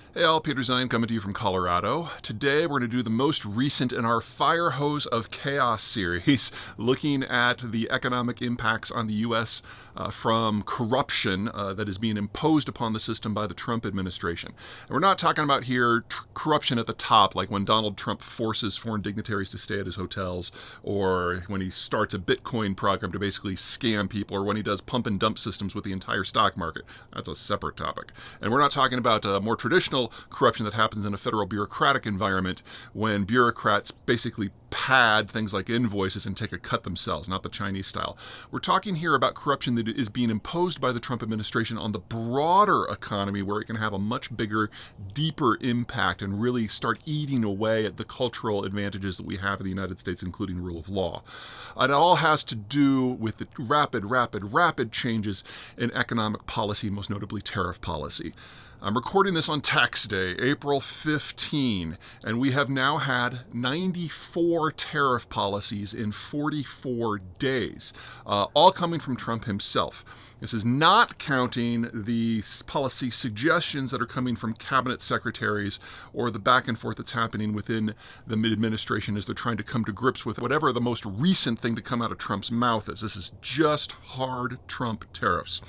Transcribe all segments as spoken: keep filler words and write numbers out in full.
Hey all, Peter Zion coming to you from Colorado. Today we're going to do the most recent in our Fire Hose of Chaos series, looking at the economic impacts on the U S uh, from corruption uh, that is being imposed upon the system by the Trump administration. And we're not talking about here tr- corruption at the top, like when Donald Trump forces foreign dignitaries to stay at his hotels, or when he starts a Bitcoin program to basically scam people, or when he does pump and dump systems with the entire stock market. That's a separate topic. And we're not talking about uh, more traditional corruption that happens in a federal bureaucratic environment when bureaucrats basically pad things like invoices and take a cut themselves, not the Chinese style. We're talking here about corruption that is being imposed by the Trump administration on the broader economy, where it can have a much bigger, deeper impact and really start eating away at the cultural advantages that we have in the United States, including rule of law. It all has to do with the rapid, rapid, rapid changes in economic policy, most notably tariff policy. I'm recording this on tax day, April fifteenth, and we have now had ninety-four tariff policies in forty-four days, uh, all coming from Trump himself. This is not counting the policy suggestions that are coming from cabinet secretaries or the back and forth that's happening within the administration as they're trying to come to grips with whatever the most recent thing to come out of Trump's mouth is. This is just hard Trump tariffs.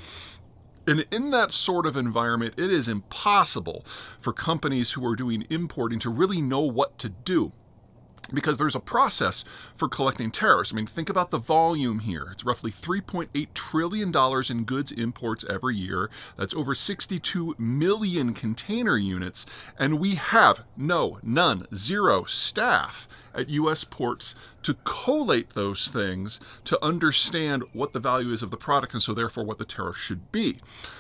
And in that sort of environment, it is impossible for companies who are doing importing to really know what to do, because there's a process for collecting tariffs. I mean, think about the volume here. It's roughly three point eight trillion dollars in goods imports every year. That's over sixty-two million container units. And we have no, none, zero staff at U S ports to collate those things to understand what the value is of the product and so therefore what the tariff should be.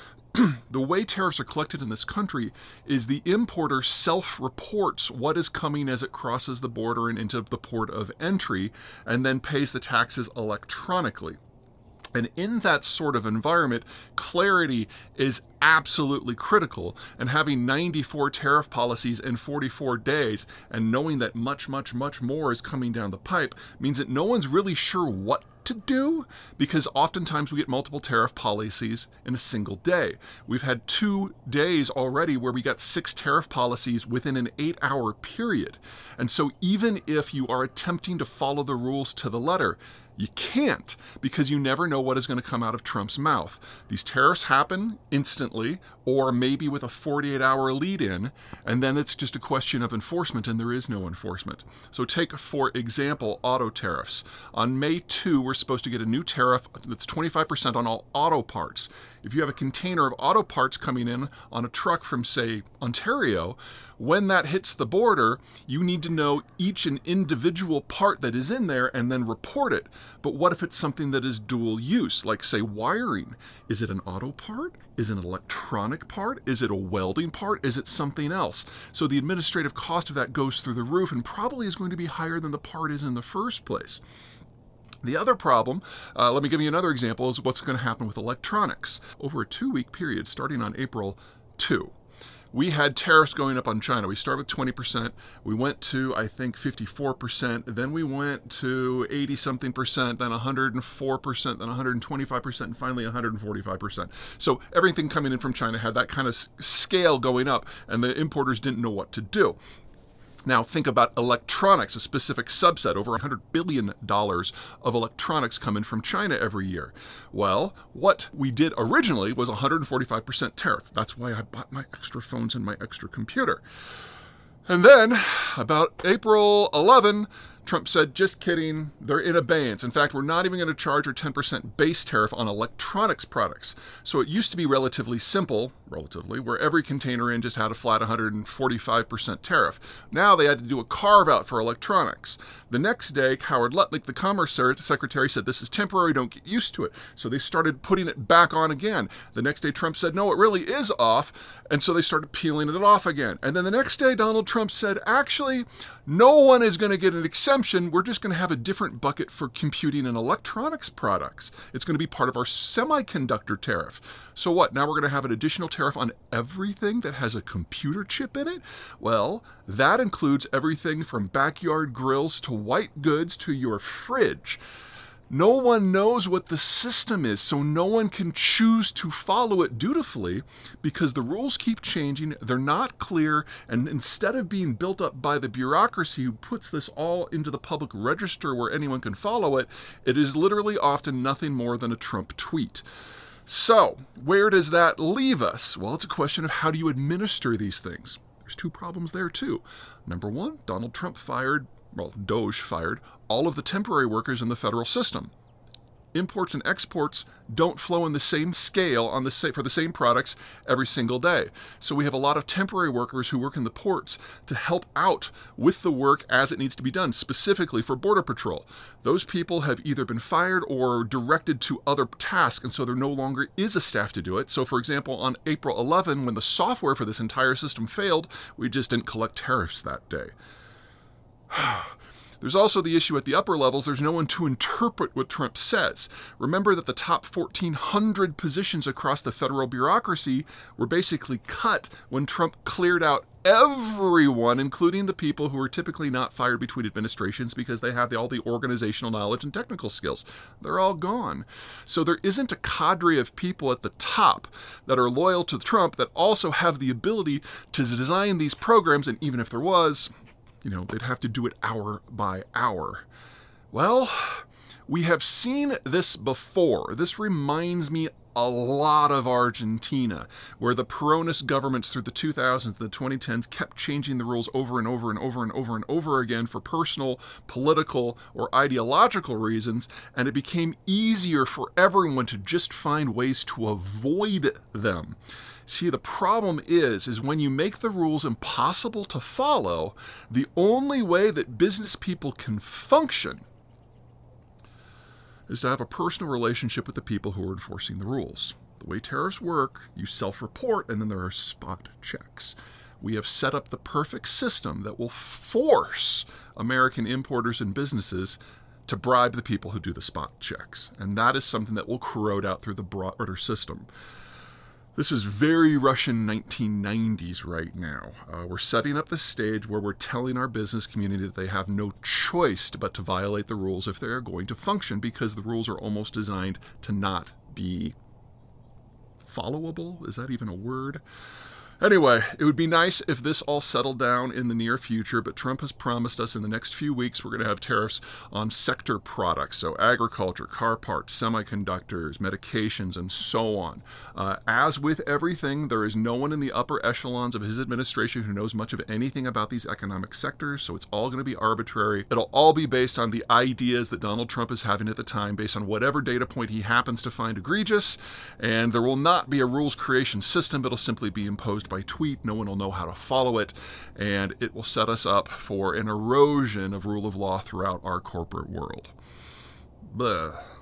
The way tariffs are collected in this country is the importer self-reports what is coming as it crosses the border and into the port of entry, and then pays the taxes electronically. And in that sort of environment, clarity is absolutely critical. And having ninety-four tariff policies in forty-four days and knowing that much, much, much more is coming down the pipe means that no one's really sure what to do, because oftentimes we get multiple tariff policies in a single day. We've had two days already where we got six tariff policies within an eight-hour period. And so even if you are attempting to follow the rules to the letter, you can't, because you never know what is going to come out of Trump's mouth. These tariffs happen instantly, or maybe with a forty-eight hour lead-in, and then it's just a question of enforcement, and there is no enforcement. So take, for example, auto tariffs. On May second, we're supposed to get a new tariff that's twenty-five percent on all auto parts. If you have a container of auto parts coming in on a truck from, say, Ontario, when that hits the border, you need to know each and individual part that is in there and then report it. But what if it's something that is dual use, like, say, wiring? Is it an auto part? Is it an electronic part? Is it a welding part? Is it something else? So the administrative cost of that goes through the roof and probably is going to be higher than the part is in the first place. The other problem, uh, let me give you another example, is what's going to happen with electronics. Over a two-week period starting on April second, we had tariffs going up on China. We started with twenty percent. We went to, I think, fifty-four percent. Then we went to eighty-something percent, then one hundred four percent, then one hundred twenty-five percent, and finally one hundred forty-five percent. So everything coming in from China had that kind of scale going up, and the importers didn't know what to do. Now think about electronics, a specific subset. Over one hundred billion dollars of electronics come in from China every year. Well, what we did originally was one hundred forty-five percent tariff. That's why I bought my extra phones and my extra computer. And then, about April eleventh, Trump said, just kidding, they're in abeyance. In fact, we're not even going to charge our ten percent base tariff on electronics products. So it used to be relatively simple, relatively, where every container in just had a flat one hundred forty-five percent tariff. Now they had to do a carve-out for electronics. The next day, Howard Lutnick, the Commerce Secretary, said, this is temporary, don't get used to it. So they started putting it back on again. The next day, Trump said, no, it really is off. And so they started peeling it off again. And then the next day, Donald Trump said, actually, no one is going to get an exemption. We're just going to have a different bucket for computing and electronics products. It's going to be part of our semiconductor tariff. So what? Now we're going to have an additional tariff on everything that has a computer chip in it? Well, that includes everything from backyard grills to white goods to your fridge. No one knows what the system is, so no one can choose to follow it dutifully because the rules keep changing, they're not clear, and instead of being built up by the bureaucracy who puts this all into the public register where anyone can follow it, it is literally often nothing more than a Trump tweet. So, where does that leave us? Well, it's a question of how do you administer these things. There's two problems there, too. Number one, Donald Trump fired, well, Doge fired, all of the temporary workers in the federal system. Imports and exports don't flow in the same scale on the sa- for the same products every single day. So we have a lot of temporary workers who work in the ports to help out with the work as it needs to be done, specifically for Border Patrol. Those people have either been fired or directed to other tasks, and so there no longer is a staff to do it. So, for example, on April eleventh, when the software for this entire system failed, we just didn't collect tariffs that day. There's also the issue at the upper levels, there's no one to interpret what Trump says. Remember that the top fourteen hundred positions across the federal bureaucracy were basically cut when Trump cleared out everyone, including the people who are typically not fired between administrations because they have the, all the organizational knowledge and technical skills. They're all gone. So there isn't a cadre of people at the top that are loyal to Trump that also have the ability to design these programs, and even if there was, you know, they'd have to do it hour by hour. Well, we have seen this before. This reminds me a lot of Argentina, where the Peronist governments through the two thousands and the twenty tens kept changing the rules over and over and over and over and over again for personal, political, or ideological reasons, and it became easier for everyone to just find ways to avoid them. See, the problem is, is when you make the rules impossible to follow, the only way that business people can function is to have a personal relationship with the people who are enforcing the rules. The way tariffs work, you self-report and then there are spot checks. We have set up the perfect system that will force American importers and businesses to bribe the people who do the spot checks. And that is something that will corrode out through the broader system. This is very Russian nineteen nineties right now. Uh, we're setting up the stage where we're telling our business community that they have no choice but to violate the rules if they are going to function, because the rules are almost designed to not be followable. Is that even a word? Anyway, it would be nice if this all settled down in the near future, but Trump has promised us in the next few weeks we're going to have tariffs on sector products, so agriculture, car parts, semiconductors, medications, and so on. Uh, as with everything, there is no one in the upper echelons of his administration who knows much of anything about these economic sectors, so it's all going to be arbitrary. It'll all be based on the ideas that Donald Trump is having at the time, based on whatever data point he happens to find egregious, and there will not be a rules creation system. It'll simply be imposed by tweet. No one will know how to follow it, and it will set us up for an erosion of rule of law throughout our corporate world. Blah.